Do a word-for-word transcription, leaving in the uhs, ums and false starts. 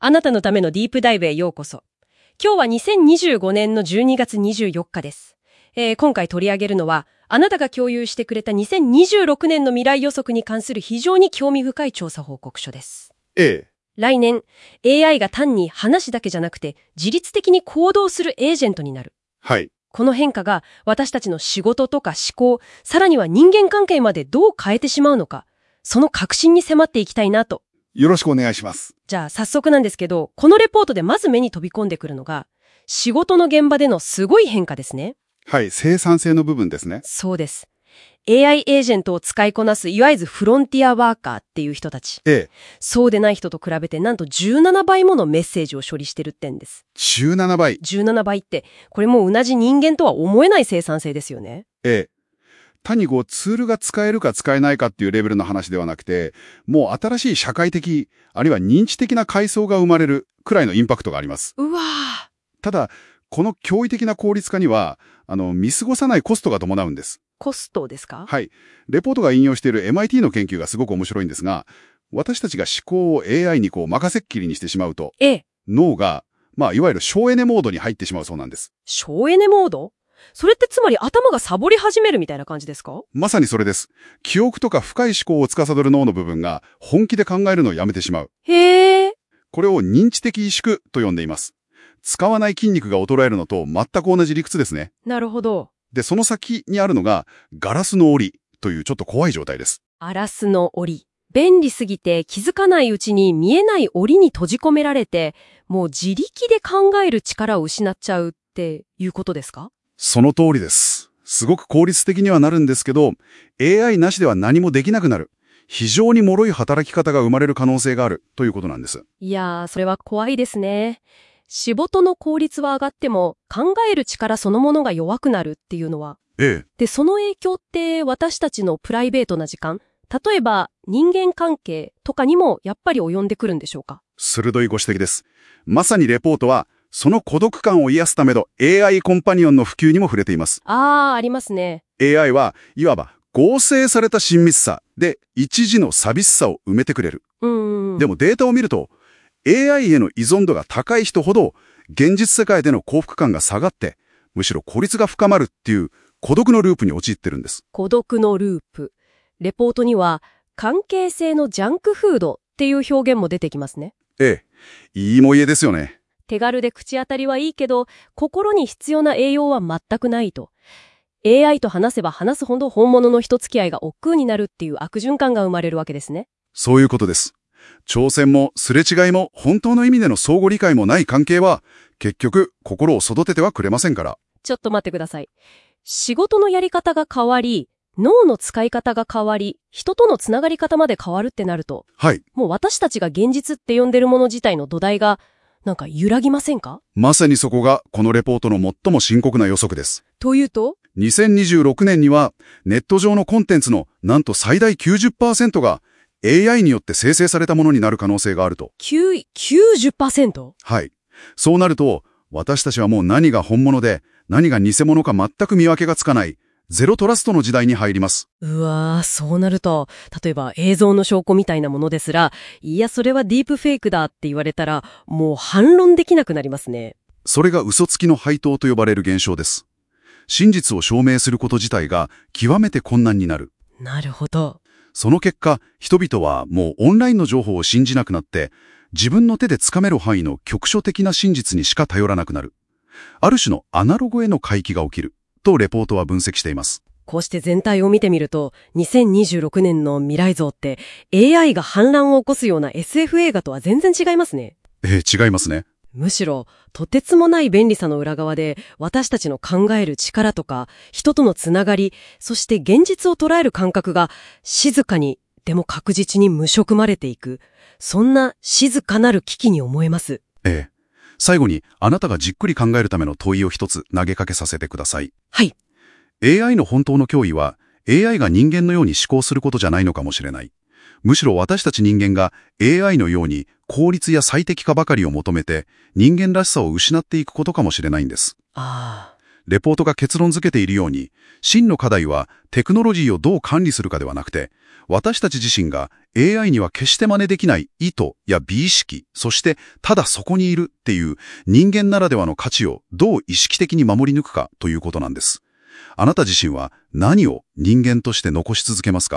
あなたのためのディープダイブへようこそ。今日はにせんにじゅうごねんのじゅうにがつにじゅうよっかです。えー、今回取り上げるのは、あなたが共有してくれたにせんにじゅうろくねんの未来予測に関する非常に興味深い調査報告書です。 ええ。 来年、エーアイ が単に話だけじゃなくて、自律的に行動するエージェントになる。 はい。 この変化が私たちの仕事とか思考、さらには人間関係までどう変えてしまうのか、その核心に迫っていきたいなと。 よろしくお願いします。 じゃあ早速なんですけど、このレポートでまず目に飛び込んでくるのが、仕事の現場でのすごい変化ですね。 はい、生産性の部分ですね。 そうです。エーアイ エージェントを使いこなす、いわゆるフロンティアワーカーっていう人たち。 ええ。 そうでない人と比べてなんとじゅうななばいものメッセージを処理してるってんです。 じゅうななばい。 じゅうななばいって、これもう同じ人間とは思えない生産性ですよね。 ええ。単にこうツールが使えるか使えないかっていうレベルの話ではなくて、もう新しい社会的、あるいは認知的な階層が生まれるくらいのインパクトがあります。 うわー。 ただ、この驚異的な効率化には、あの、見過ごさないコストが伴うんです。 コストですか？ はい。レポートが引用している エムアイティー の研究がすごく面白いんですが、私たちが思考を エーアイ にこう任せっきりにしてしまうと、 ええ。 脳が、まあ、いわゆる省エネモードに入ってしまうそうなんです。 省エネモード？それってつまり頭がサボり始めるみたいな感じですか？ まさにそれです。記憶とか深い思考を司る脳の部分が本気で考えるのをやめてしまう。 へー。 これを認知的萎縮と呼んでいます。使わない筋肉が衰えるのと全く同じ理屈ですね。 なるほど。 で、その先にあるのがガラスの檻というちょっと怖い状態です。 ガラスの檻。便利すぎて気づかないうちに見えない檻に閉じ込められて、もう自力で考える力を失っちゃうっていうことですか？ その通りです。すごく効率的にはなるんですけど、エーアイ なしでは何もできなくなる。非常に脆い働き方が生まれる可能性があるということなんです。 いやー、それは怖いですね。仕事の効率は上がっても、考える力そのものが弱くなるっていうのは。 ええ。 で、その影響って私たちのプライベートな時間、例えば人間関係とかにもやっぱり及んでくるんでしょうか？ 鋭いご指摘です。まさにレポートは、その孤独感を癒すための エーアイ コンパニオンの普及にも触れています。 あー、ありますね。 エーアイ はいわば合成された親密さで一時の寂しさを埋めてくれる。 うんうん。 でもデータを見ると、エーアイ への依存度が高い人ほど現実世界での幸福感が下がって、むしろ孤立が深まるっていう孤独のループに陥ってるんです。 孤独のループ。レポートには、関係性のジャンクフードっていう表現も出てきますね。 ええ、いいも言えですよね。 手軽で口当たりはいいけど、心に必要な栄養は全くないと。エーアイ と話せば話すほど本物の人付き合いが億劫になるっていう悪循環が生まれるわけですね。 そういうことです。挑戦もすれ違いも本当の意味での相互理解もない関係は、結局心を育ててはくれませんから。 ちょっと待ってください。仕事のやり方が変わり、脳の使い方が変わり、人とのつながり方まで変わるってなると、 はい。 もう私たちが現実って呼んでるもの自体の土台が、なんか揺らぎませんか？ まさにそこがこのレポートの最も深刻な予測です。 というと？ にせんにじゅうろくねんにはネット上のコンテンツのなんと最大 きゅうじゅっパーセント が エーアイ によって生成されたものになる可能性があると。 きゅう、きゅうじゅっパーセント？ はい。そうなると、私たちはもう何が本物で何が偽物か全く見分けがつかないゼロトラストの時代に入ります。 うわー、そうなると、例えば映像の証拠みたいなものですら、いや、それはディープフェイクだって言われたら、もう反論できなくなりますね。 それが嘘つきの配当と呼ばれる現象です。真実を証明すること自体が極めて困難になる。 なるほど。 その結果、人々はもうオンラインの情報を信じなくなって、自分の手でつかめる範囲の局所的な真実にしか頼らなくなる。ある種のアナログへの回帰が起きる。とレポートは分析しています。 こうして全体を見てみると、にせんにじゅうろくねんの未来像って エーアイ が反乱を起こすような エスエフ 映画とは全然違いますね。 えー、違いますね。 むしろ、とてつもない便利さの裏側で、私たちの考える力とか、人とのつながり、そして現実を捉える感覚が、静かに、でも確実に無色まれていく。そんな静かなる危機に思えます。 ええ。最後に、あなたがじっくり考えるための問いを一つ投げかけさせてください。 はい。 エーアイ の本当の脅威は、エーアイ が人間のように思考することじゃないのかもしれない。むしろ私たち人間が エーアイ のように効率や最適化ばかりを求めて、人間らしさを失っていくことかもしれないんです。 ああ。 レポートが結論付けているように、真の課題はテクノロジーをどう管理するかではなくて、私たち自身が エーアイ には決して真似できない意図や美意識、そしてただそこにいるっていう人間ならではの価値をどう意識的に守り抜くかということなんです。あなた自身は何を人間として残し続けますか？